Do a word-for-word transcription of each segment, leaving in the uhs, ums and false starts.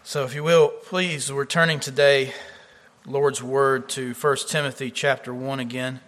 So if you will, please, we're turning today, Lord's Word, to First Timothy chapter one again.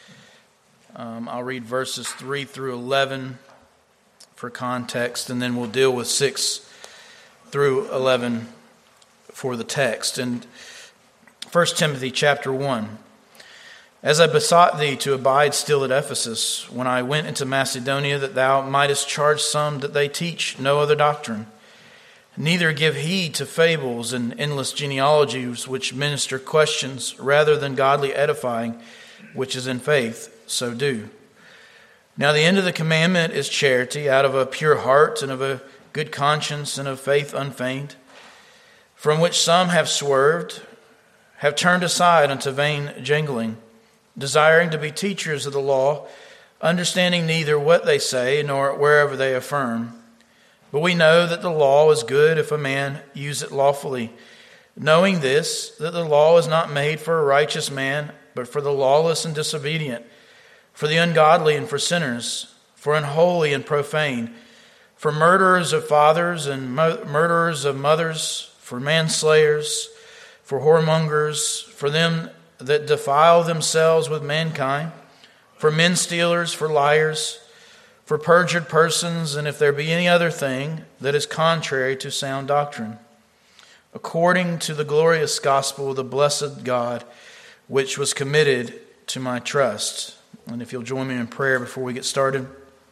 Um, I'll read verses three through eleven for context, and then we'll deal with six through eleven for the text. And First Timothy chapter one. As I besought thee to abide still at Ephesus, when I went into Macedonia, that thou mightest charge some that they teach no other doctrine, neither give heed to fables and endless genealogies which minister questions rather than godly edifying, which is in faith, so do. Now the end of the commandment is charity, out of a pure heart and of a good conscience and of faith unfeigned, from which some have swerved, have turned aside unto vain jangling, desiring to be teachers of the law, understanding neither what they say nor wherever they affirm. But we know that the law is good if a man use it lawfully, knowing this, that the law is not made for a righteous man, but for the lawless and disobedient, for the ungodly and for sinners, for unholy and profane, for murderers of fathers and mo- murderers of mothers, for manslayers, for whoremongers, for them that defile themselves with mankind, for men stealers, for liars, for perjured persons, and if there be any other thing that is contrary to sound doctrine, according to the glorious gospel of the blessed God, which was committed to my trust. And if you'll join me in prayer before we get started.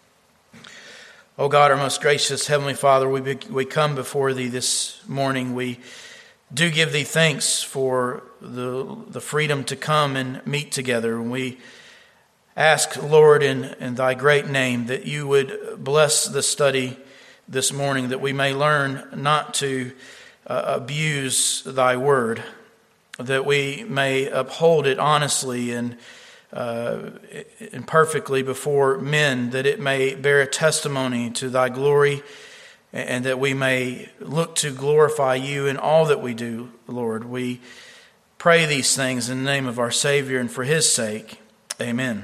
Oh God, our most gracious Heavenly Father, we be, we come before Thee this morning. We do give Thee thanks for the, the freedom to come and meet together. And we ask, Lord, in, in Thy great name, that You would bless the study this morning, that we may learn not to uh, abuse Thy word, that we may uphold it honestly and, uh, and perfectly before men, that it may bear a testimony to Thy glory, and that we may look to glorify You in all that we do, Lord. We pray these things in the name of our Savior and for His sake. Amen.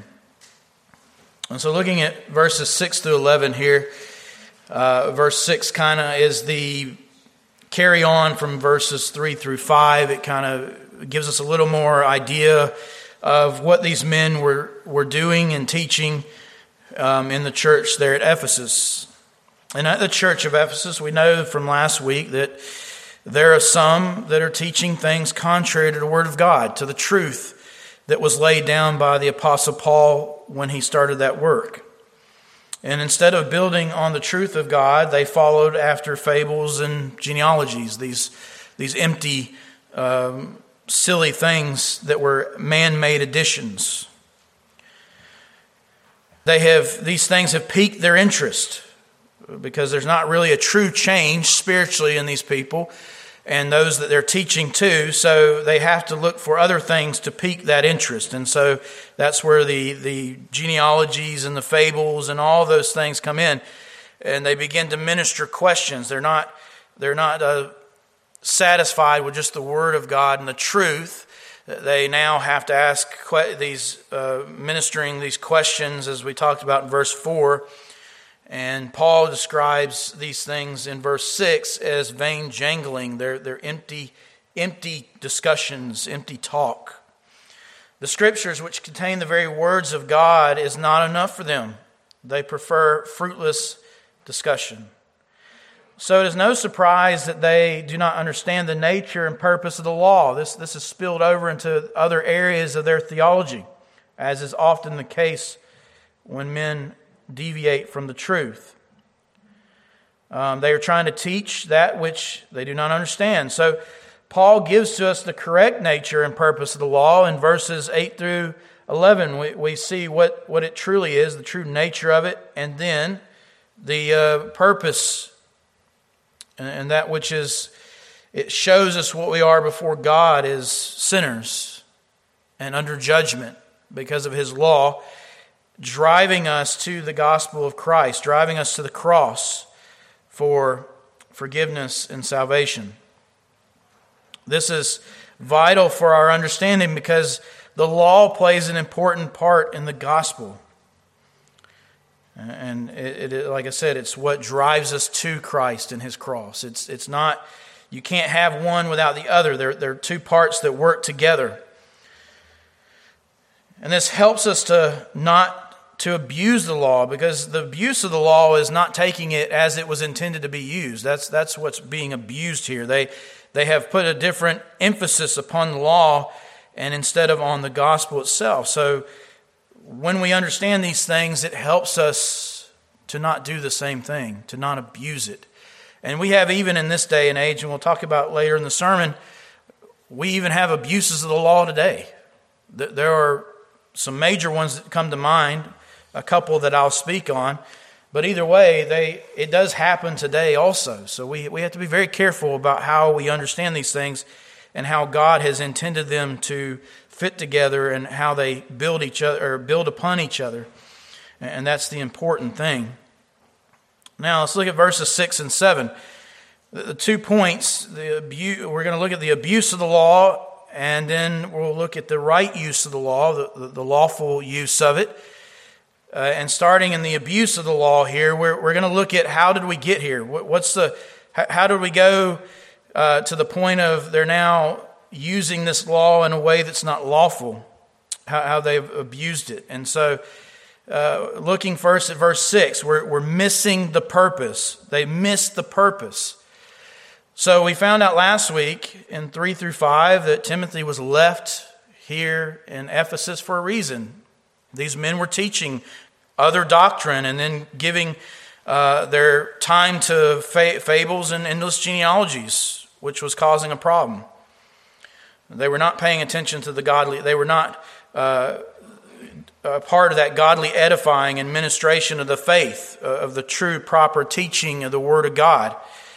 And so looking at verses six through eleven here, uh, verse six kind of is the carry on from verses three through five. It kind of gives us a little more idea of what these men were, were doing and teaching um, in the church there at Ephesus. And at the church of Ephesus, we know from last week that there are some that are teaching things contrary to the Word of God, to the truth that was laid down by the Apostle Paul when he started that work. And instead of building on the truth of God, they followed after fables and genealogies, these, these empty, um, silly things that were man-made additions. They have, these things have piqued their interest because there's not really a true change spiritually in these people and those that they're teaching to, so they have to look for other things to pique that interest. And so that's where the, the genealogies and the fables and all those things come in. And they begin to minister questions. They're not, they're not uh, satisfied with just the Word of God and the truth. They now have to ask que- these, uh, ministering these questions, as we talked about in verse four. And Paul describes these things in verse six as vain jangling. They're, they're empty, empty discussions, empty talk. The Scriptures, which contain the very words of God, is not enough for them. They prefer fruitless discussion. So it is no surprise that they do not understand the nature and purpose of the law. This, this is spilled over into other areas of their theology, as is often the case when men deviate from the truth. Um, they are trying to teach that which they do not understand. So Paul gives to us the correct nature and purpose of the law. In verses eight through eleven, we, we see what, what it truly is, the true nature of it, and then the uh, purpose, and, and that which is, it shows us what we are before God as sinners and under judgment because of His law, driving us to the gospel of Christ, driving us to the cross for forgiveness and salvation. This is vital for our understanding because the law plays an important part in the gospel. And it, it, like I said, it's what drives us to Christ and His cross. It's it's not You can't have one without the other. They're, they're two parts that work together. And this helps us to not to abuse the law, because the abuse of the law is not taking it as it was intended to be used. That's that's what's being abused here. They they have put a different emphasis upon the law and instead of on the gospel itself. So when we understand these things, it helps us to not do the same thing, to not abuse it. And we have, even in this day and age, and we'll talk about later in the sermon, we even have abuses of the law today. There are some major ones that come to mind, a couple that I'll speak on. But either way, they it does happen today also. So we, we have to be very careful about how we understand these things and how God has intended them to fit together and how they build each other or build upon each other. And that's the important thing. Now let's look at verses six and seven. The two points, the abuse, we're going to look at the abuse of the law, and then we'll look at the right use of the law, the, the, the lawful use of it. Uh, and starting in the abuse of the law here, we're, we're going to look at how did we get here? What, what's the, how, how did we go uh, to the point of they're now using this law in a way that's not lawful, how, how they've abused it. And so uh, looking first at verse six, we're, we're missing the purpose. They missed the purpose. So we found out last week in three through five that Timothy was left here in Ephesus for a reason. These men were teaching other doctrine and then giving uh, their time to fa- fables and endless genealogies, which was causing a problem. They were not paying attention to the godly. They were not uh, a part of that godly edifying and ministration of the faith, uh, of the true, proper teaching of the Word of God.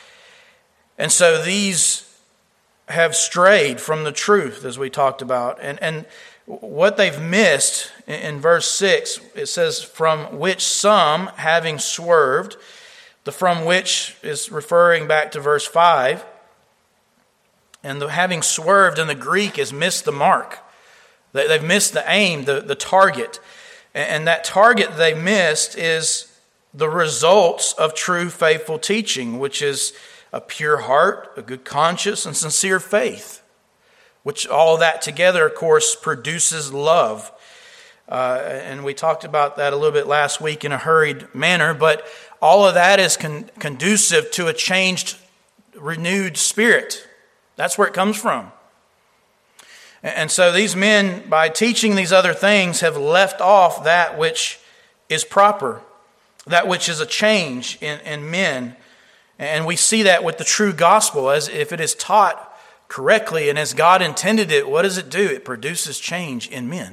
And so these have strayed from the truth, as we talked about. And, and what they've missed in verse six, it says, from which some, having swerved, the from which is referring back to verse five, and the having swerved in the Greek is missed the mark. They've missed the aim, the, the target. And that target they missed is the results of true faithful teaching, which is a pure heart, a good conscience, and sincere faith. Which all of that together, of course, produces love. Uh, and we talked about that a little bit last week in a hurried manner. But all of that is con- conducive to a changed, renewed spirit. That's where it comes from. And so these men, by teaching these other things, have left off that which is proper, that which is a change in, in men. And we see that with the true gospel, as if it is taught correctly and as God intended it, what does it do? It produces change in men.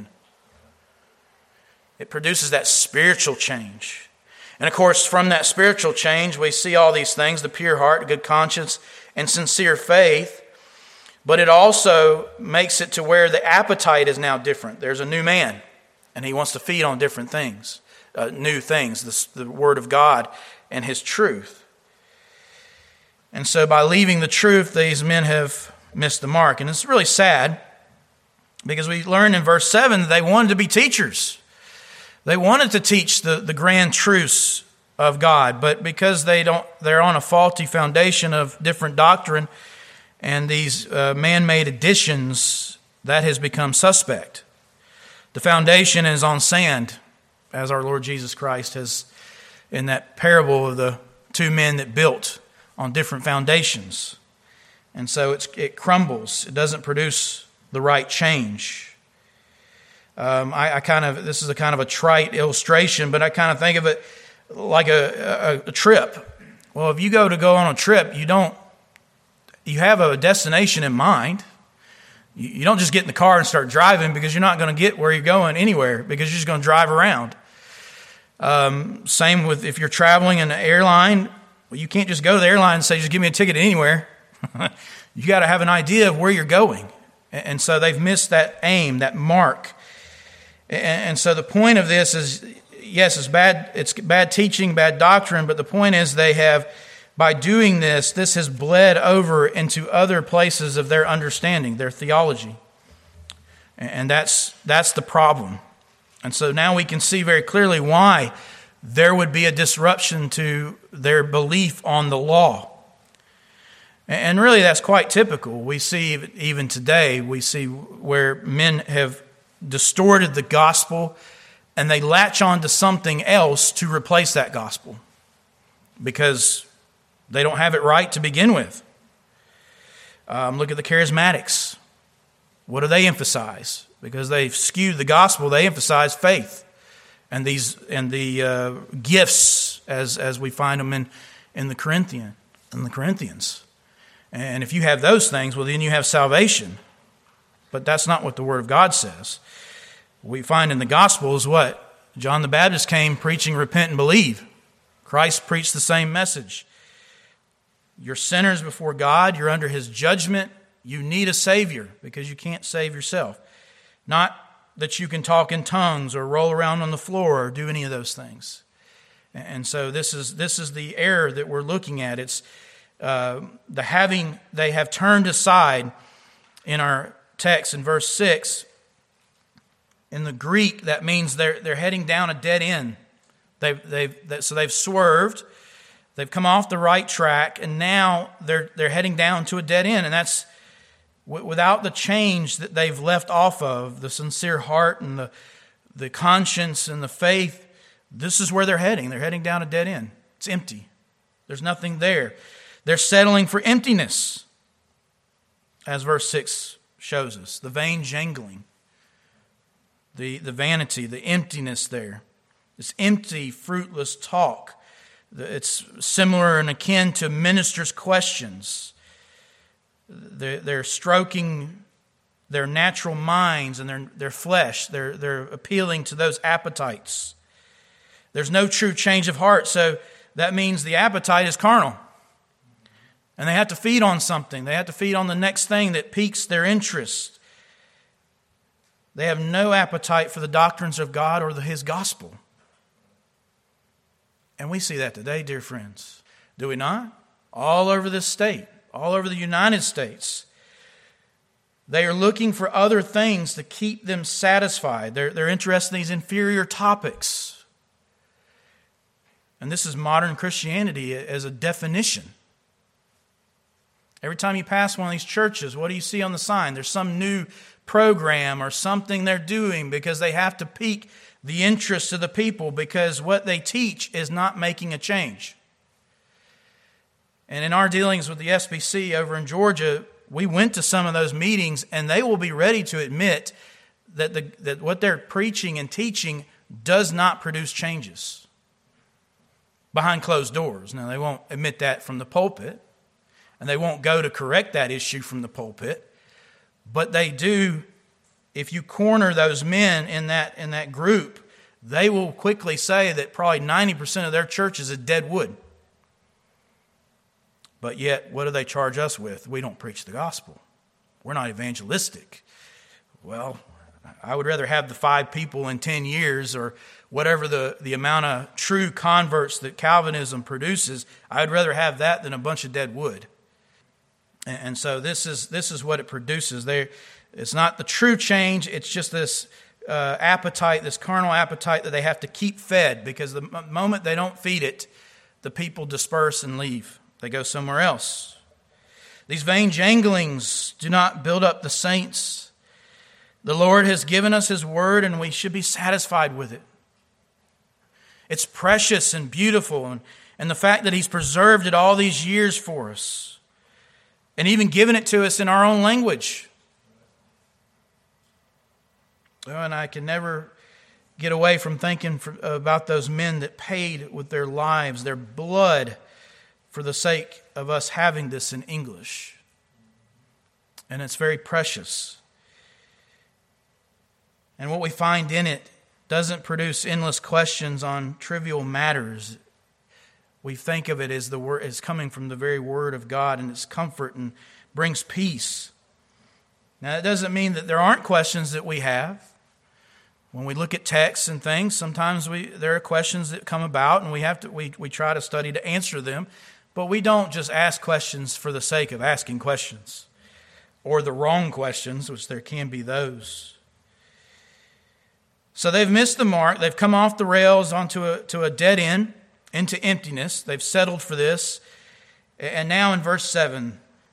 It produces that spiritual change. And of course, from that spiritual change, we see all these things, the pure heart, good conscience, and sincere faith. But it also makes it to where the appetite is now different. There's a new man, and he wants to feed on different things, uh, new things, the, the Word of God and His truth. And so by leaving the truth, these men have missed the mark. And it's really sad, because we learn in verse seven that they wanted to be teachers. They wanted to teach the, the grand truths of God, but because they don't, they're on a faulty foundation of different doctrine and these uh, man-made additions, that has become suspect. The foundation is on sand, as our Lord Jesus Christ has in that parable of the two men that built on different foundations. And so it's, it crumbles. It doesn't produce the right change. Um, I, I kind of, this is a kind of a trite illustration, but I kind of think of it like a, a, a trip. Well, if you go to go on a trip, you don't, you have a destination in mind. You, you don't just get in the car and start driving, because you're not going to get where you're going anywhere, because you're just going to drive around. Um, same with if you're traveling in an airline. Well, you can't just go to the airline and say, just give me a ticket anywhere. You got to have an idea of where you're going. And so they've missed that aim, that mark. And so the point of this is, yes, it's bad, it's bad teaching, bad doctrine, but the point is they have, by doing this, this has bled over into other places of their understanding, their theology. And that's that's the problem. And so now we can see very clearly why there would be a disruption to their belief on the law. And really that's quite typical. We see even today, we see where men have distorted the gospel and they latch on to something else to replace that gospel because they don't have it right to begin with. Um, look at the charismatics. What do they emphasize? Because they've skewed the gospel, they emphasize faith and these and the uh, gifts as as we find them in in the Corinthian in the Corinthians. And if you have those things, well, then you have salvation. But that's not what the Word of God says. We find in the Gospels what? John the Baptist came preaching repent and believe. Christ preached the same message. You're sinners before God. You're under His judgment. You need a Savior because you can't save yourself. Not that you can talk in tongues or roll around on the floor or do any of those things. And so this is this is the error that we're looking at. It's uh, the having, they have turned aside in our text in verse six. In the Greek, that means they're they're heading down a dead end. They've they've so they've swerved, they've come off the right track, and now they're they're heading down to a dead end. And that's w- without the change that they've left off of, the sincere heart and the the conscience and the faith. This is where they're heading. They're heading down a dead end. It's empty. There's nothing there. They're settling for emptiness, as verse six shows us. The vain jangling. The, the vanity, the emptiness there. This empty, fruitless talk. It's similar and akin to ministers' questions. They're, they're stroking their natural minds and their, their flesh. They're, they're appealing to those appetites. There's no true change of heart, so that means the appetite is carnal. And they have to feed on something. They have to feed on the next thing that piques their interest. They have no appetite for the doctrines of God or the, His gospel. And we see that today, dear friends. Do we not? All over this state, all over the United States. They are looking for other things to keep them satisfied. They're, they're interested in these inferior topics. And this is modern Christianity as a definition. Every time you pass one of these churches, what do you see on the sign? There's some new program or something they're doing because they have to pique the interest of the people because what they teach is not making a change. And in our dealings with the S B C over in Georgia, we went to some of those meetings and they will be ready to admit that, the, that what they're preaching and teaching does not produce changes behind closed doors. Now, they won't admit that from the pulpit, and they won't go to correct that issue from the pulpit, but they do. If you corner those men in that in that group, they will quickly say that probably ninety percent of their church is a dead wood. But yet, what do they charge us with? We don't preach the gospel. We're not evangelistic. Well, I would rather have the five people in ten years or whatever the, the amount of true converts that Calvinism produces. I'd rather have that than a bunch of dead wood. And, and so this is this is what it produces. There, it's not the true change. It's just this uh, appetite, this carnal appetite that they have to keep fed, because the moment they don't feed it, the people disperse and leave. They go somewhere else. These vain janglings do not build up the saints. The Lord has given us His word, and we should be satisfied with it. It's precious and beautiful, and, and the fact that He's preserved it all these years for us, and even given it to us in our own language. Oh, and I can never get away from thinking for, about those men that paid with their lives, their blood, for the sake of us having this in English. And it's very precious. And what we find in it doesn't produce endless questions on trivial matters. We think of it as the word as coming from the very Word of God, and it's comfort and brings peace. Now, that doesn't mean that there aren't questions that we have. When we look at texts and things, sometimes we there are questions that come about, and we have to we we try to study to answer them. But we don't just ask questions for the sake of asking questions, or the wrong questions, which there can be those. So they've missed the mark. They've come off the rails onto a, to a dead end, into emptiness. They've settled for this. And now in verse seven,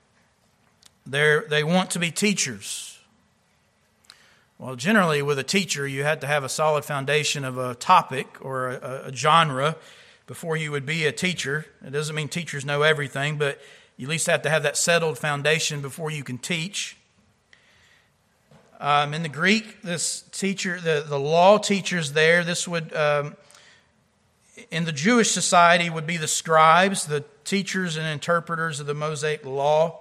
They're, they want to be teachers. Well, generally with a teacher, you had to have a solid foundation of a topic or a, a genre before you would be a teacher. It doesn't mean teachers know everything, but you at least have to have that settled foundation before you can teach. Um, in the Greek, this teacher, the, the law teachers there, this would, um, in the Jewish society, would be the scribes, the teachers and interpreters of the Mosaic law.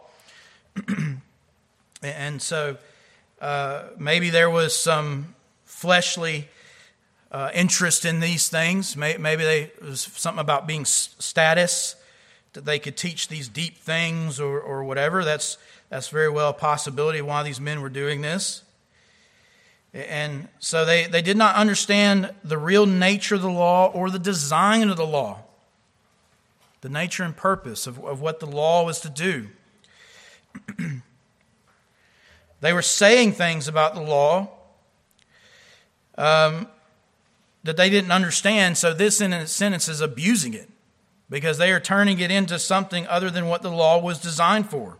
And so uh, maybe there was some fleshly uh, interest in these things. Maybe they, it was something about being status, that they could teach these deep things or, or whatever. That's that's very well a possibility of why these men were doing this. And so they, they did not understand the real nature of the law or the design of the law, the nature and purpose of, of what the law was to do. They were saying things about the law um, that they didn't understand, so this in a sentence is abusing it because they are turning it into something other than what the law was designed for.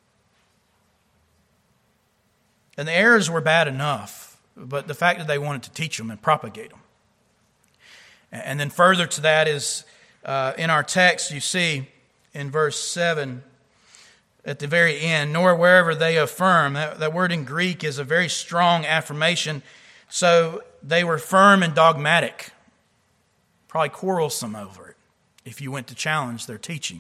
And the errors were bad enough, but the fact that they wanted to teach them and propagate them. And then further to that is uh, in our text, you see in verse seven, at the very end, nor wherever they affirm. That, that word in Greek is a very strong affirmation. So they were firm and dogmatic, probably quarrelsome over it if you went to challenge their teaching.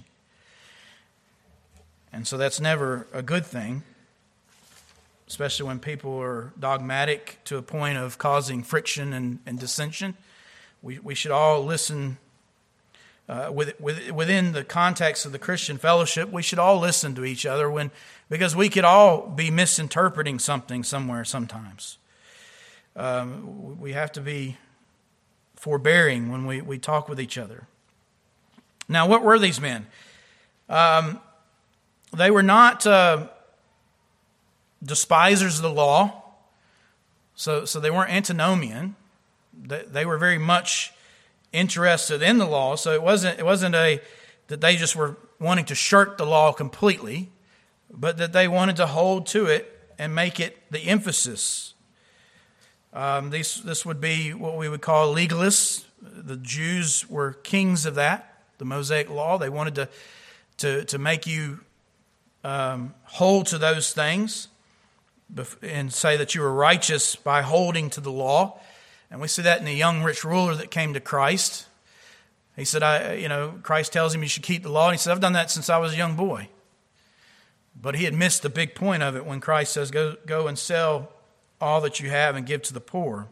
And so that's never a good thing, especially when people are dogmatic to a point of causing friction and, and dissension. We, we should all listen. Uh, with, with, within the context of the Christian fellowship, we should all listen to each other when, because we could all be misinterpreting something somewhere sometimes. Um, we have to be forbearing when we, we talk with each other. Now, what were these men? Um, they were not uh, despisers of the law, so, so they weren't antinomian. They, they were very much interested in the law, so it wasn't it wasn't a that they just were wanting to shirk the law completely, but that they wanted to hold to it and make it the emphasis. Um, these this would be what we would call legalists. The Jews were kings of that, the Mosaic law. They wanted to to to make you um, hold to those things and say that you were righteous by holding to the law. And we see that in the young rich ruler that came to Christ. He said, I, you know, Christ tells him you should keep the law. And he said, I've done that since I was a young boy. But he had missed the big point of it when Christ says, go, go and sell all that you have and give to the poor.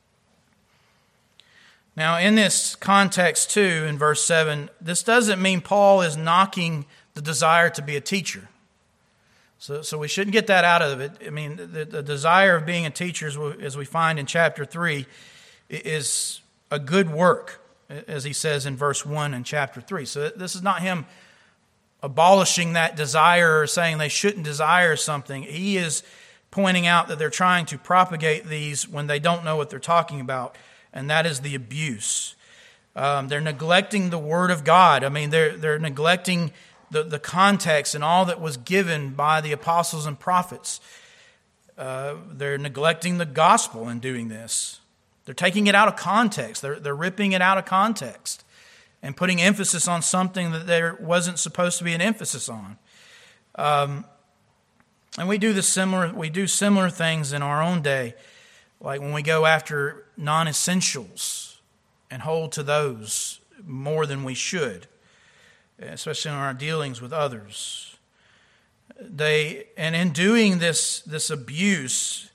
Now, in this context, too, in verse seven, this doesn't mean Paul is knocking the desire to be a teacher. So, so we shouldn't get that out of it. I mean, the, the desire of being a teacher, as we find in chapter three, is a good work, as he says in verse one in chapter three. So this is not him abolishing that desire or saying they shouldn't desire something. He is pointing out that they're trying to propagate these when they don't know what they're talking about, and that is the abuse. Um, they're neglecting the Word of God. I mean, they're they're neglecting The, the context and all that was given by the apostles and prophets. Uh, they're neglecting the gospel in doing this. They're taking it out of context. They're, they're ripping it out of context and putting emphasis on something that there wasn't supposed to be an emphasis on. Um, and we do this similar. We do similar things in our own day, like when we go after non-essentials and hold to those more than we should, especially in our dealings with others. They and in doing this this abuse,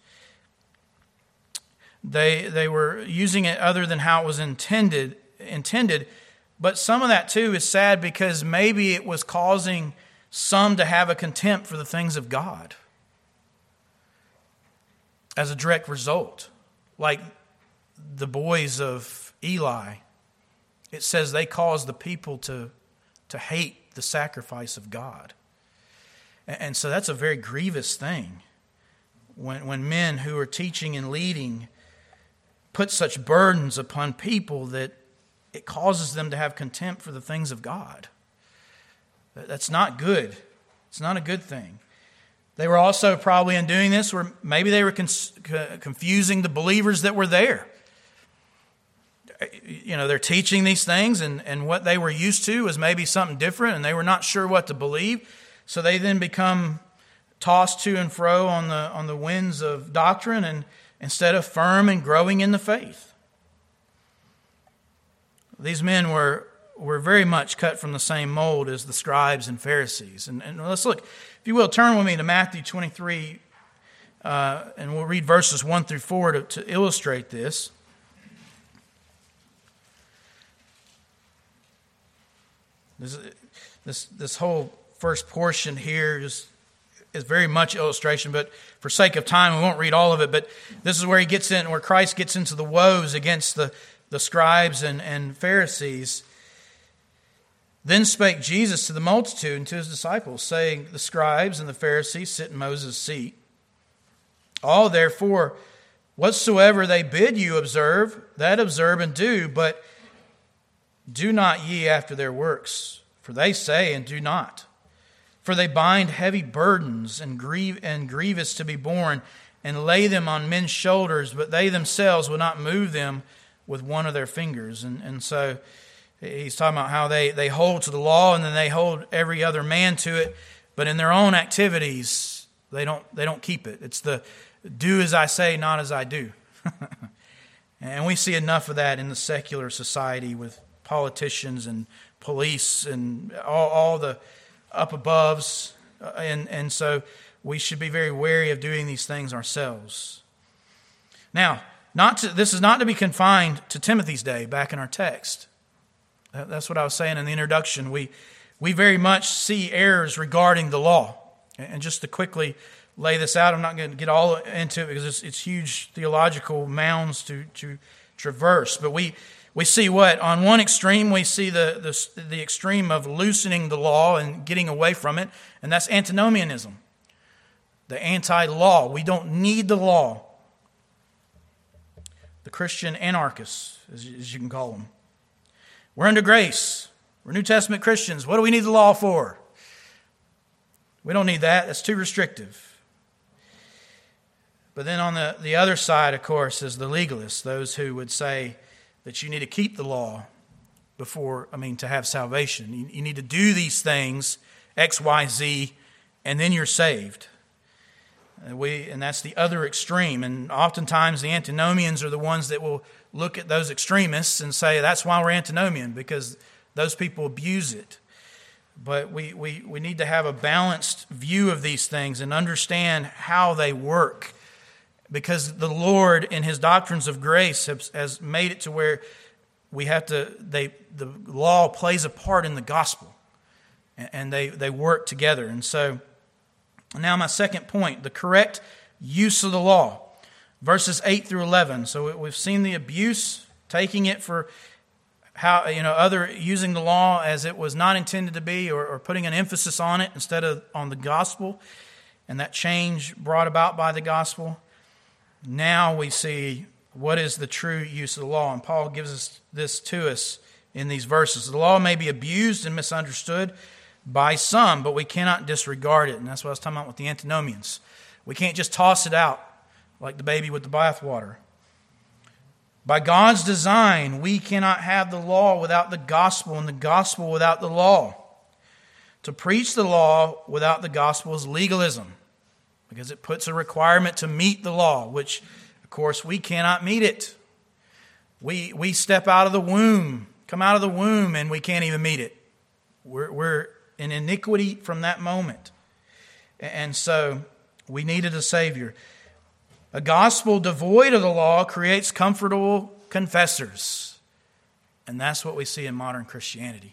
they they were using it other than how it was intended intended. But some of that too is sad because maybe it was causing some to have a contempt for the things of God as a direct result. Like the boys of Eli, it says they caused the people to to hate the sacrifice of God. And so that's a very grievous thing. When when men who are teaching and leading put such burdens upon people that it causes them to have contempt for the things of God. That's not good. It's not a good thing. They were also probably in doing this, where maybe they were cons- confusing the believers that were there. You know, they're teaching these things, and, and what they were used to was maybe something different, and they were not sure what to believe. So they then become tossed to and fro on the on the winds of doctrine, and instead of firm and growing in the faith. These men were were very much cut from the same mold as the scribes and Pharisees. And, and let's look, if you will, turn with me to Matthew twenty-three, uh, and we'll read verses one through four to, to illustrate this. This, this this whole first portion here is is very much illustration, but for sake of time, we won't read all of it. But this is where he gets in, where Christ gets into the woes against the, the scribes and, and Pharisees. Then spake Jesus to the multitude and to his disciples, saying, the scribes and the Pharisees sit in Moses' seat. All therefore, whatsoever they bid you observe, that observe and do, but do not ye after their works, for they say and do not. For they bind heavy burdens and grieve and grievous to be borne, and lay them on men's shoulders, but they themselves will not move them with one of their fingers. And, and so he's talking about how they, they hold to the law, and then they hold every other man to it, but in their own activities, they don't they don't keep it. It's the do as I say, not as I do. And we see enough of that in the secular society with politicians and police and all, all the up aboves, and, and so we should be very wary of doing these things ourselves. Now, not to, this is not to be confined to Timothy's day back in our text. That's what I was saying in the introduction. We we very much see errors regarding the law. And just to quickly lay this out, I'm not going to get all into it because it's, it's huge theological mounds to, to traverse. But we We see what? On one extreme, we see the, the, the extreme of loosening the law and getting away from it, and that's antinomianism, the anti-law. We don't need the law. The Christian anarchists, as, as you can call them. We're under grace. We're New Testament Christians. What do we need the law for? We don't need that. That's too restrictive. But then on the, the other side, of course, is the legalists, those who would say that you need to keep the law before, I mean, to have salvation. You, you need to do these things, X, Y, Z, and then you're saved. And, we, and that's the other extreme. And oftentimes the antinomians are the ones that will look at those extremists and say, that's why we're antinomian, because those people abuse it. But we, we, we need to have a balanced view of these things and understand how they work. Because the Lord, in His doctrines of grace, has, has made it to where we have to. They the law plays a part in the gospel, and they they work together. And so, now my second point: the correct use of the law, verses eight through eleven. So we've seen the abuse, taking it for how you know other using the law as it was not intended to be, or, or putting an emphasis on it instead of on the gospel, and that change brought about by the gospel. Now we see what is the true use of the law. And Paul gives us this to us in these verses. The law may be abused and misunderstood by some, but we cannot disregard it. And that's what I was talking about with the antinomians. We can't just toss it out like the baby with the bathwater. By God's design, we cannot have the law without the gospel, and the gospel without the law. To preach the law without the gospel is legalism, because it puts a requirement to meet the law, which, of course, we cannot meet it. We we step out of the womb, come out of the womb, and we can't even meet it. We're, we're in iniquity from that moment. And so we needed a Savior. A gospel devoid of the law creates comfortable confessors. And that's what we see in modern Christianity.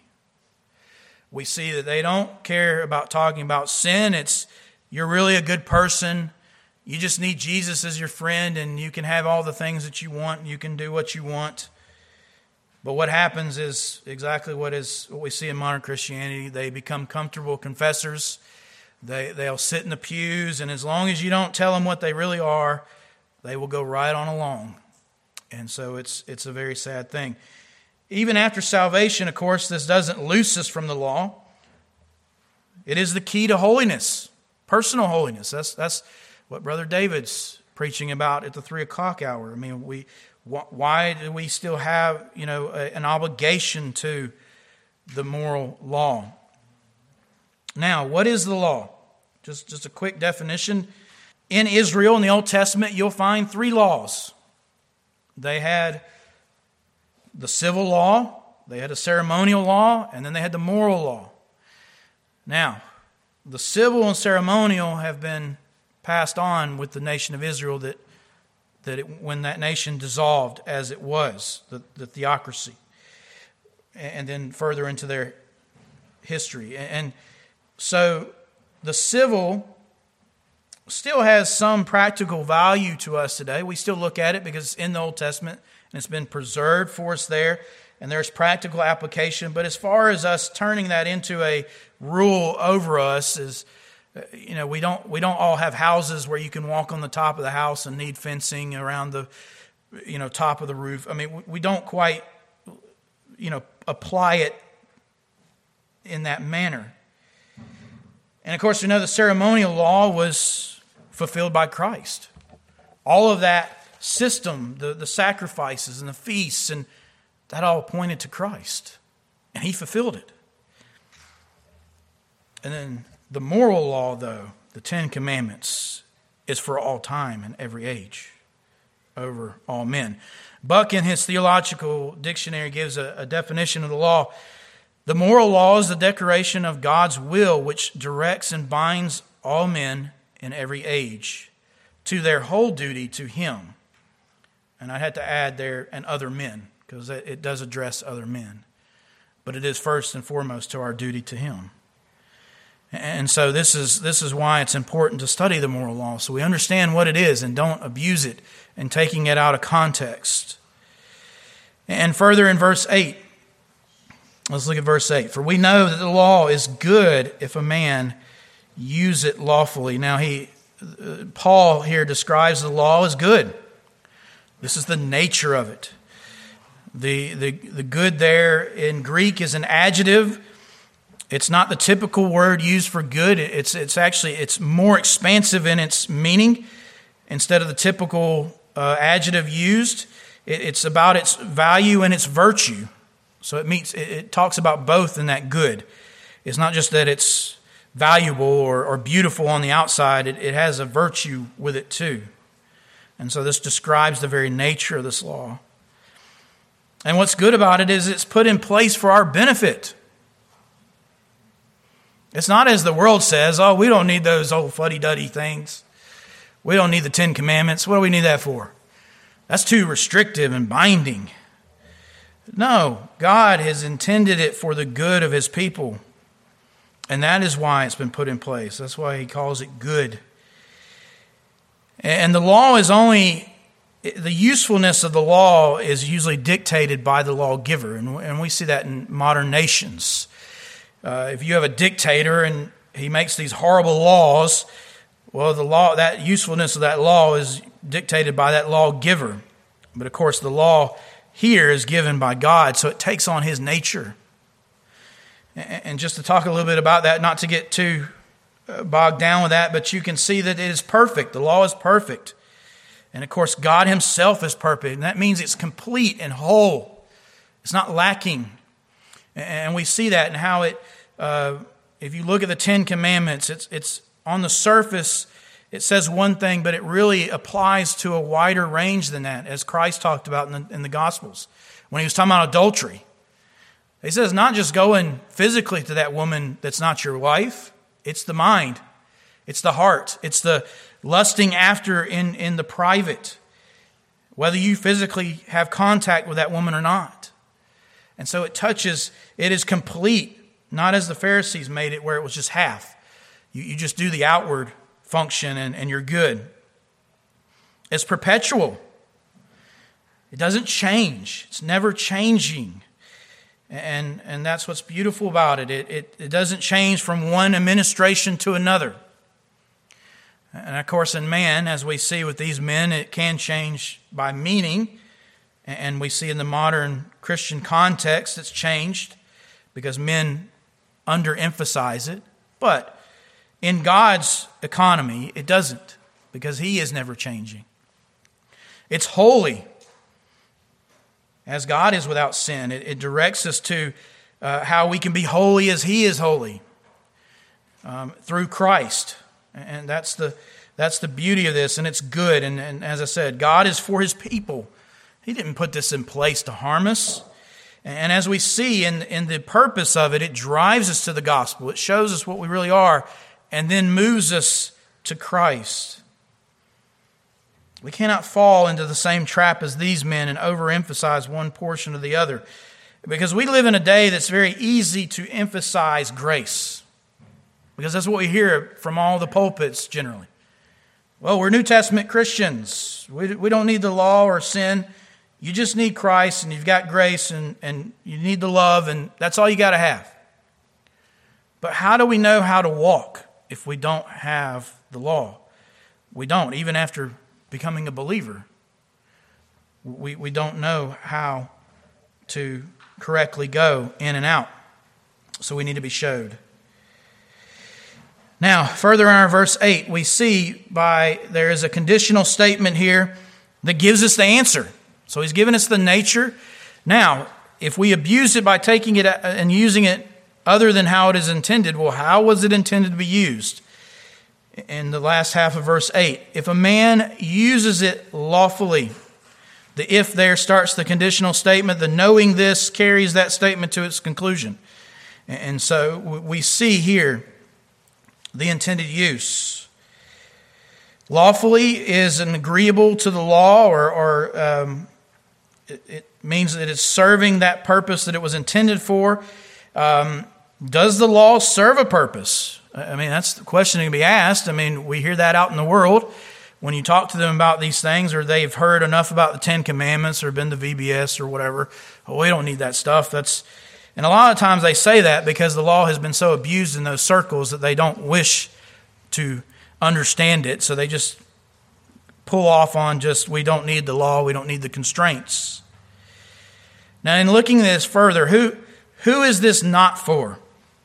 We see that they don't care about talking about sin. It's you're really a good person. You just need Jesus as your friend, and you can have all the things that you want. You can do what you want. But what happens is exactly what is what we see in modern Christianity. They become comfortable confessors. They, they'll sit in the pews, and as long as you don't tell them what they really are, they will go right on along. And so it's it's a very sad thing. Even after salvation, of course, this doesn't loose us from the law. It is the key to holiness. Personal holiness. That's that's what Brother David's preaching about at the three o'clock hour. I mean, we why do we still have, you know, a, an obligation to the moral law? Now, what is the law? Just, just a quick definition. In Israel, in the Old Testament, you'll find three laws. They had the civil law, they had a ceremonial law, and then they had the moral law. Now, the civil and ceremonial have been passed on with the nation of Israel that, that it, when that nation dissolved as it was, the, the theocracy, and then further into their history. And so the civil still has some practical value to us today. We still look at it because it's in the Old Testament and it's been preserved for us there, and there's practical application. But as far as us turning that into a rule over us, is, you know, we don't we don't all have houses where you can walk on the top of the house and need fencing around the, you know, top of the roof. I mean, we don't quite, you know, apply it in that manner. And of course, we know the ceremonial law was fulfilled by Christ. All of that system, the, the sacrifices and the feasts, and that all pointed to Christ. And He fulfilled it. And then the moral law, though, the Ten Commandments, is for all time and every age, over all men. Buck, in his theological dictionary, gives a, a definition of the law. The moral law is the declaration of God's will, which directs and binds all men in every age to their whole duty to Him. And I had to add there, and other men, because it does address other men. But it is first and foremost to our duty to Him. And so this is this is why it's important to study the moral law, so we understand what it is and don't abuse it in taking it out of context. And further in verse eight, let's look at verse eight. For we know that the law is good if a man use it lawfully. Now, he, uh, Paul here describes the law as good. This is the nature of it. The, the, the good there in Greek is an adjective. It's not the typical word used for good. It's, it's actually, it's more expansive in its meaning. Instead of the typical uh, adjective used, it, it's about its value and its virtue. So it meets, it, it talks about both in that good. It's not just that it's valuable or, or beautiful on the outside. It, it has a virtue with it too. And so this describes the very nature of this law. And what's good about it is it's put in place for our benefit. It's not as the world says, oh, we don't need those old fuddy-duddy things. We don't need the Ten Commandments. What do we need that for? That's too restrictive and binding. No, God has intended it for the good of His people. And that is why it's been put in place. That's why He calls it good. And the law is only, the usefulness of the law is usually dictated by the lawgiver. And we see that in modern nations. Uh, if you have a dictator and he makes these horrible laws, well, the law, that usefulness of that law is dictated by that lawgiver. But of course, the law here is given by God, so it takes on His nature. And just to talk a little bit about that, not to get too bogged down with that, but you can see that it is perfect. The law is perfect. And of course, God Himself is perfect. And that means it's complete and whole. It's not lacking. And we see that in how it, uh, if you look at the Ten Commandments, it's it's on the surface, it says one thing, but it really applies to a wider range than that, as Christ talked about in the, in the Gospels. When He was talking about adultery, He says not just going physically to that woman that's not your wife, it's the mind, it's the heart, it's the lusting after in, in the private, whether you physically have contact with that woman or not. And so it touches, it is complete, not as the Pharisees made it, where it was just half. You, you just do the outward function and, and you're good. It's perpetual. It doesn't change. It's never changing. And, and that's what's beautiful about it. It, it. it doesn't change from one administration to another. And of course, in man, as we see with these men, it can change by meaning. And we see in the modern Christian context it's changed because men underemphasize it. But In God's economy, it doesn't, because He is never changing. It's holy. As God is without sin, it, it directs us to uh, how we can be holy as He is holy um, through Christ. And that's the that's the beauty of this, and it's good. And, and as I said, God is for His people. He didn't put this in place to harm us. And as we see in, in the purpose of it, it drives us to the gospel. It shows us what we really are, and then moves us to Christ. We cannot fall into the same trap as these men and overemphasize one portion or the other, because we live in a day that's very easy to emphasize grace, because that's what we hear from all the pulpits generally. Well, we're New Testament Christians. We, we don't need the law or sin. You just need Christ, and you've got grace, and, and you need the love, and that's all you got to have. But how do we know how to walk if we don't have the law? We don't, even after becoming a believer. We, we don't know how to correctly go in and out. So we need to be showed. Now, further in our verse eight, we see by there is a conditional statement here that gives us the answer. So He's given us the nature. Now, if we abuse it by taking it and using it other than how it is intended, well, how was it intended to be used? In the last half of verse eight, if a man uses it lawfully, the if there starts the conditional statement, the knowing this carries that statement to its conclusion. And so we see here the intended use. Lawfully is an agreeable to the law, or, or um, it, it means that it's serving that purpose that it was intended for. Um, does the law serve a purpose? I mean, that's the question that can be asked. I mean, we hear that out in the world when you talk to them about these things, or they've heard enough about the Ten Commandments or been to V B S or whatever. Oh, we don't need that stuff. That's, and a lot of times they say that because the law has been so abused in those circles that they don't wish to understand it. So they just pull off on just, we don't need the law, we don't need the constraints. Now, in looking at this further, who who is this not for?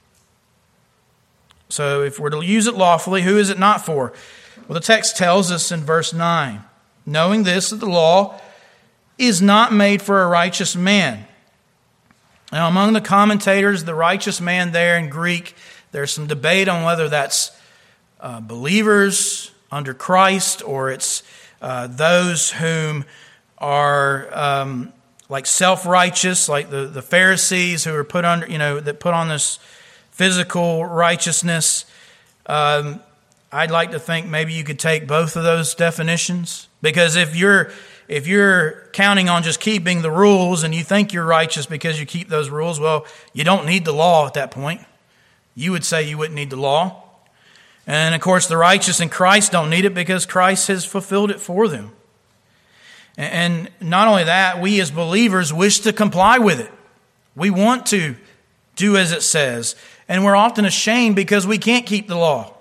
So if we're to use it lawfully, who is it not for? Well, the text tells us in verse nine, knowing this, that the law is not made for a righteous man. Now, among the commentators, the righteous man there in Greek, there's some debate on whether that's uh, believers under Christ, or it's uh, those whom are um, like self-righteous, like the, the Pharisees who are put under, you know, that put on this physical righteousness. Um, I'd like to think maybe you could take both of those definitions, because if you're if you're counting on just keeping the rules and you think you're righteous because you keep those rules, well, you don't need the law at that point. You would say you wouldn't need the law. And of course, the righteous in Christ don't need it because Christ has fulfilled it for them. And not only that, we as believers wish to comply with it. We want to do as it says. And we're often ashamed because we can't keep the law.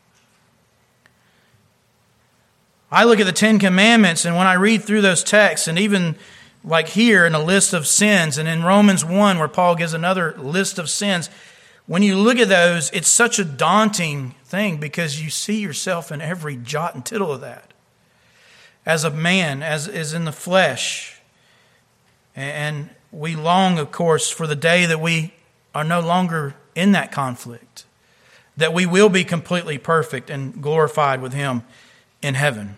I look at the Ten Commandments, and when I read through those texts, and even like here in a list of sins, and in Romans one where Paul gives another list of sins, when you look at those, it's such a daunting thing because you see yourself in every jot and tittle of that. As a man, as is in the flesh. And we long, of course, for the day that we are no longer in that conflict, that we will be completely perfect and glorified with Him in heaven.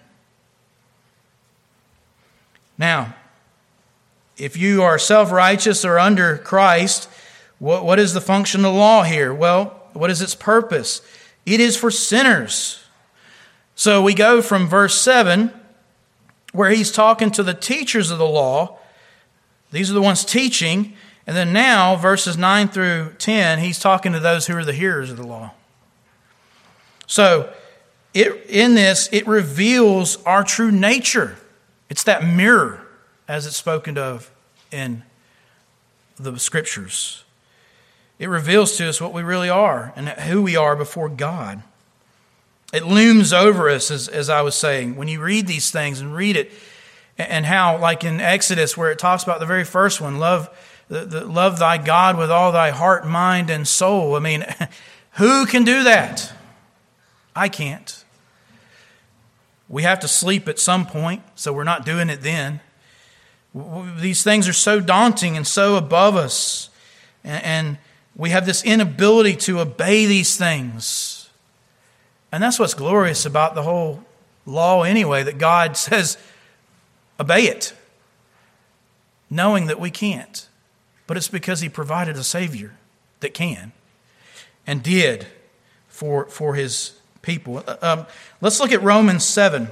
Now, if you are self-righteous or under Christ, what, what is the function of the law here? Well, what is its purpose? It is for sinners. So we go from verse seven, where he's talking to the teachers of the law. These are the ones teaching. And then now, verses nine through ten, he's talking to those who are the hearers of the law. So, it, in this, it reveals our true nature. It's that mirror, as it's spoken of in the Scriptures. It reveals to us what we really are and who we are before God. It looms over us, as, as I was saying, when you read these things and read it, and how, like in Exodus, where it talks about the very first one, love, the, the, love thy God with all thy heart, mind, and soul. I mean, who can do that? I can't. We have to sleep at some point, so we're not doing it then. These things are so daunting and so above us. And we have this inability to obey these things. And that's what's glorious about the whole law anyway, that God says, obey it, knowing that we can't. But it's because He provided a Savior that can and did for, for His people. Um, let's look at Romans seven.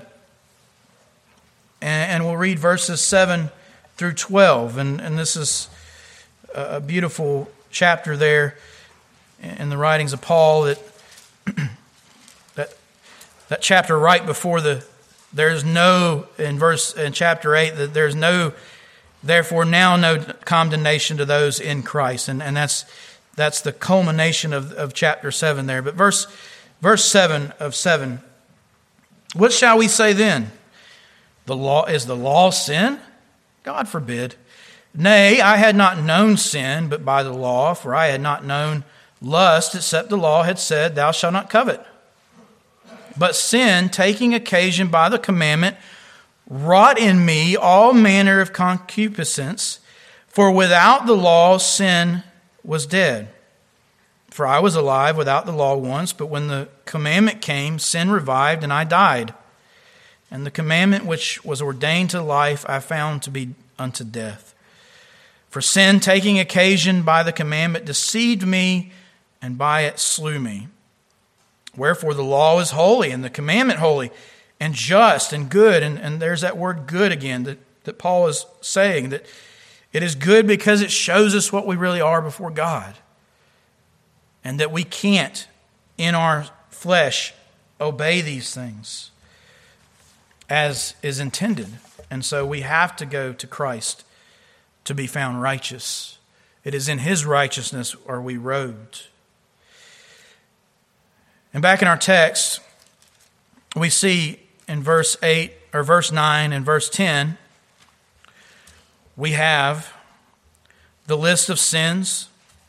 And, and we'll read verses seven through twelve. And, and this is a beautiful chapter there in the writings of Paul. That that, that chapter right before the, there's no, in verse, in chapter eight, that there's no, therefore now no condemnation to those in Christ. And, and that's that's the culmination of, of chapter seven there. But verse verse seven of seven, what shall we say then? The law, is the law sin? God forbid. Nay, I had not known sin, but by the law, for I had not known lust, except the law had said, thou shalt not covet. But sin, taking occasion by the commandment, wrought in me all manner of concupiscence, for without the law sin was dead. For I was alive without the law once, but when the commandment came, sin revived, and I died. And the commandment which was ordained to life I found to be unto death. For sin, taking occasion by the commandment, deceived me, and by it slew me. Wherefore the law is holy, and the commandment holy, and just, and good. And, and there's that word good again that, that Paul is saying, that it is good because it shows us what we really are before God. And that we can't, in our flesh, obey these things as is intended. And so we have to go to Christ to be found righteous. It is in His righteousness are we robed. And back in our text, we see in verse eight or verse nine and verse ten, we have the list of sins.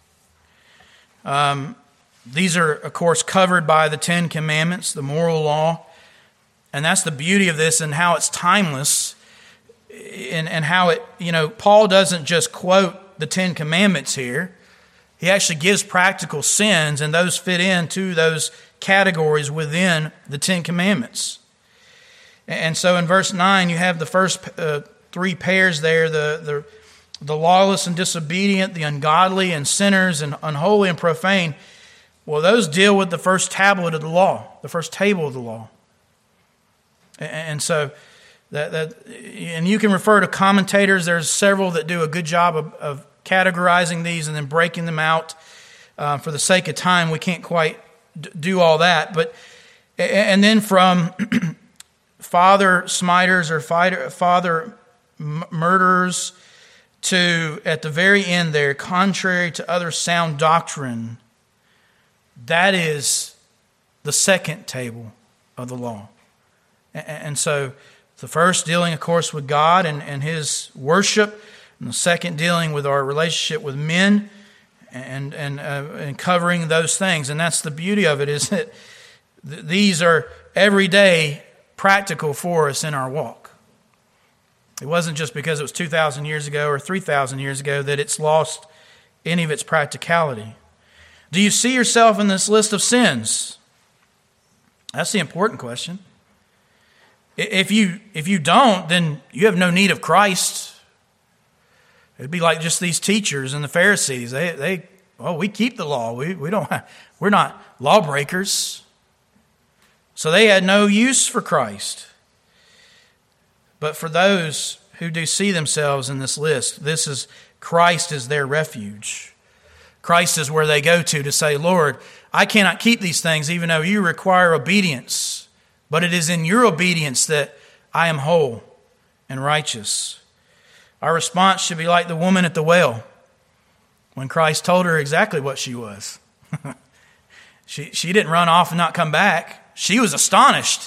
Um, these are, of course, covered by the Ten Commandments, the moral law. And that's the beauty of this and how it's timeless. And, and how it, you know, Paul doesn't just quote the Ten Commandments here. He actually gives practical sins, and those fit into those categories within the Ten Commandments. And so in verse nine, you have the first uh, three pairs there, the, the, the lawless and disobedient, the ungodly and sinners, and unholy and profane. Well, those deal with the first tablet of the law, the first table of the law. And, and so... That, that, and you can refer to commentators. There's several that do a good job of, of categorizing these and then breaking them out. Uh, for the sake of time, we can't quite d- do all that. But and then from father smiters or fighter, father m- murderers to, at the very end there, contrary to other sound doctrine, that is the second table of the law. And, and so... the first dealing, of course, with God and, and His worship. And the second dealing with our relationship with men and and, uh, and covering those things. And that's the beauty of it, is that th- these are everyday practical for us in our walk. It wasn't just because it was two thousand years ago or three thousand years ago that it's lost any of its practicality. Do you see yourself in this list of sins? That's the important question. If you if you don't, then you have no need of Christ. It'd be like just these teachers and the Pharisees. They they well, we keep the law. We we don't have, we're not lawbreakers. So they had no use for Christ. But for those who do see themselves in this list, this is Christ is their refuge. Christ is where they go to to say, Lord, I cannot keep these things, even though you require obedience. But it is in your obedience that I am whole and righteous. Our response should be like the woman at the well when Christ told her exactly what she was. she, she didn't run off and not come back. She was astonished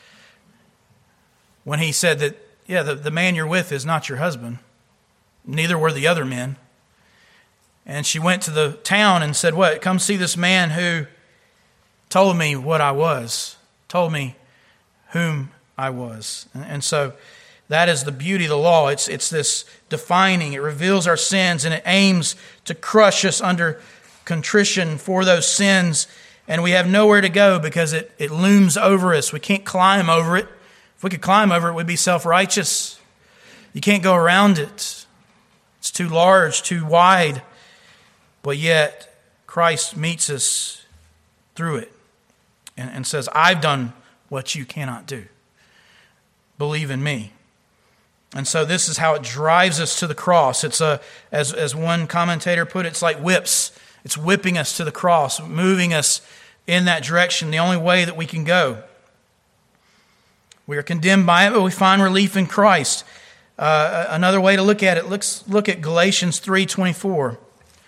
when He said that, yeah, the, the man you're with is not your husband. Neither were the other men. And she went to the town and said, what? Come see this man who told me what I was, told me whom I was. And, and so that is the beauty of the law. It's, it's this defining. It reveals our sins, and it aims to crush us under contrition for those sins. And we have nowhere to go because it, it looms over us. We can't climb over it. If we could climb over it, we'd be self-righteous. You can't go around it. It's too large, too wide. But yet, Christ meets us through it and, and says, I've done what you cannot do. Believe in me. And so this is how it drives us to the cross. It's a, as, as one commentator put it, it's like whips. It's whipping us to the cross, moving us in that direction, the only way that we can go. We are condemned by it, but we find relief in Christ. Uh, another way to look at it, let's look at Galatians three twenty-four.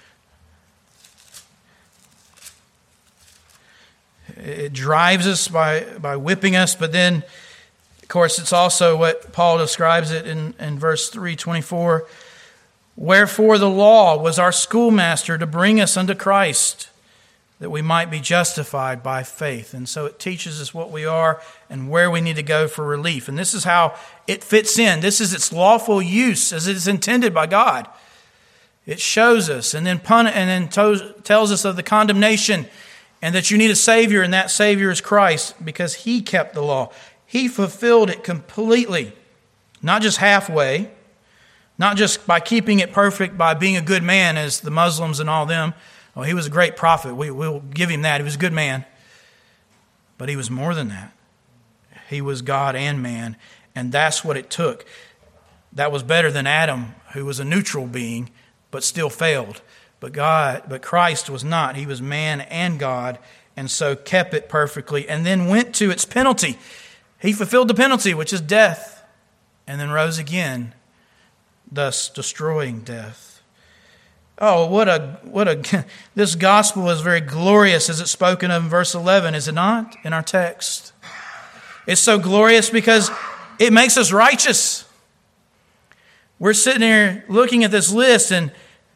It drives us by, by whipping us, but then, of course, it's also what Paul describes it in, in verse three twenty-four. Wherefore the law was our schoolmaster to bring us unto Christ, that we might be justified by faith. And so it teaches us what we are and where we need to go for relief. And this is how it fits in. This is its lawful use as it is intended by God. It shows us and then pun- and then to- tells us of the condemnation and that you need a Savior, and that Savior is Christ because He kept the law. He fulfilled it completely, not just halfway, not just by keeping it perfect by being a good man as the Muslims and all them. Well, he was a great prophet. We will give him that. He was a good man. But he was more than that. He was God and man. And that's what it took. That was better than Adam, who was a neutral being, but still failed. But God, but Christ was not. He was man and God, and so kept it perfectly, and then went to its penalty. He fulfilled the penalty, which is death, and then rose again, thus destroying death. Oh, what a, what a, this gospel is very glorious as it's spoken of in verse eleven, is it not, in our text? It's so glorious because it makes us righteous. We're sitting here looking at this list, and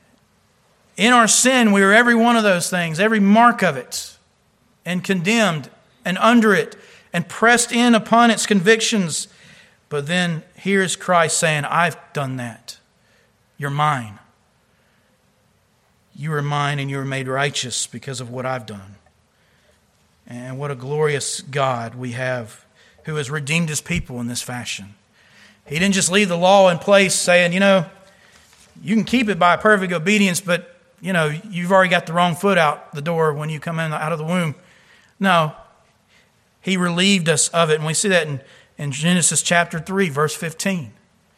in our sin, we were every one of those things, every mark of it, and condemned, and under it, and pressed in upon its convictions. But then here's Christ saying, I've done that. You're mine. You are mine, and you are made righteous because of what I've done. And what a glorious God we have who has redeemed His people in this fashion. He didn't just leave the law in place saying, you know, you can keep it by perfect obedience, but, you know, you've already got the wrong foot out the door when you come in out of the womb. No, He relieved us of it. And we see that in, in Genesis chapter three, verse fifteen.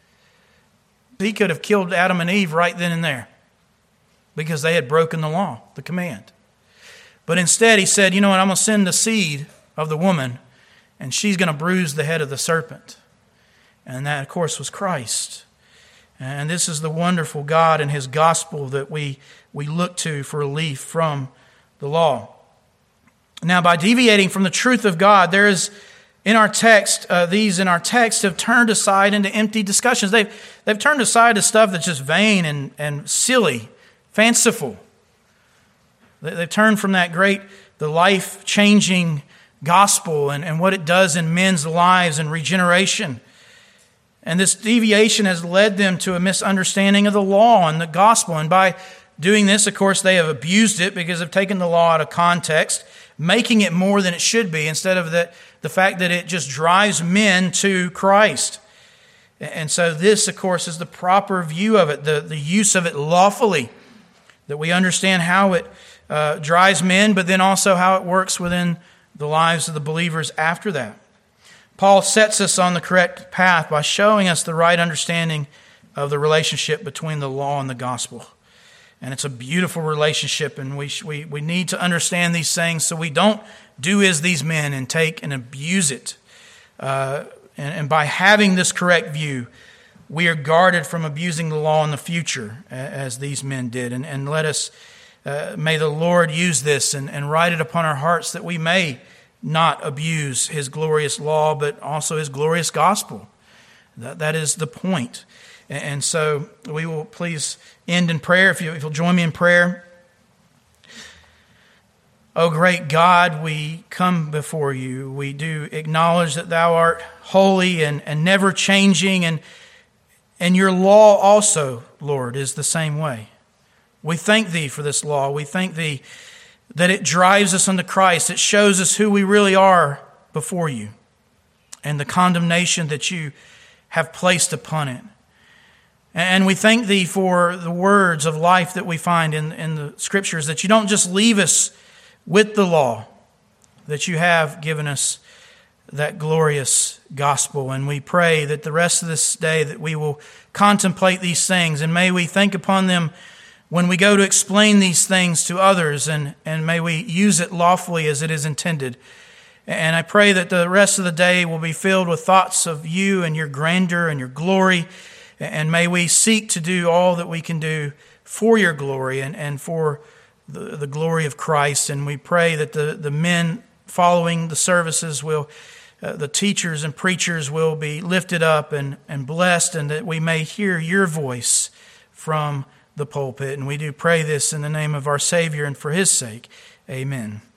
He could have killed Adam and Eve right then and there, because they had broken the law, the command. But instead he said, you know what, I'm going to send the seed of the woman, and she's going to bruise the head of the serpent. And that, of course, was Christ. And this is the wonderful God and His gospel that we, we look to for relief from the law. Now, by deviating from the truth of God, there is, in our text, uh, these in our text have turned aside into empty discussions. They've, they've turned aside to stuff that's just vain and, and silly, fanciful. They've turned from that great, the life-changing gospel and, and what it does in men's lives and regeneration. And this deviation has led them to a misunderstanding of the law and the gospel. And by doing this, of course, they have abused it because they've taken the law out of context, making it more than it should be, instead of the, the fact that it just drives men to Christ. And so this, of course, is the proper view of it, the, the use of it lawfully, that we understand how it uh, drives men, but then also how it works within the lives of the believers after that. Paul sets us on the correct path by showing us the right understanding of the relationship between the law and the gospel. And it's a beautiful relationship, and we we we need to understand these things so we don't do as these men and take and abuse it. Uh, and, and by having this correct view, we are guarded from abusing the law in the future, as these men did. And, and let us, uh, may the Lord use this and, and write it upon our hearts that we may not abuse His glorious law, but also His glorious gospel. That, that is the point. And, and so we will please end in prayer. If, you, if you'll join me in prayer. O great God, we come before you. We do acknowledge that thou art holy and, and never changing, and, and your law also, Lord, is the same way. We thank thee for this law. We thank thee that it drives us unto Christ. It shows us who we really are before you and the condemnation that you have placed upon it. And we thank thee for the words of life that we find in, in the Scriptures, that you don't just leave us with the law, that you have given us that glorious gospel. And we pray that the rest of this day that we will contemplate these things, and may we think upon them when we go to explain these things to others, and, and may we use it lawfully as it is intended. And I pray that the rest of the day will be filled with thoughts of you and your grandeur and your glory, and may we seek to do all that we can do for your glory and, and for the, the glory of Christ. And we pray that the, the men following the services will, uh, the teachers and preachers will be lifted up and, and blessed, and that we may hear your voice from the pulpit. And we do pray this in the name of our Savior and for his sake. Amen.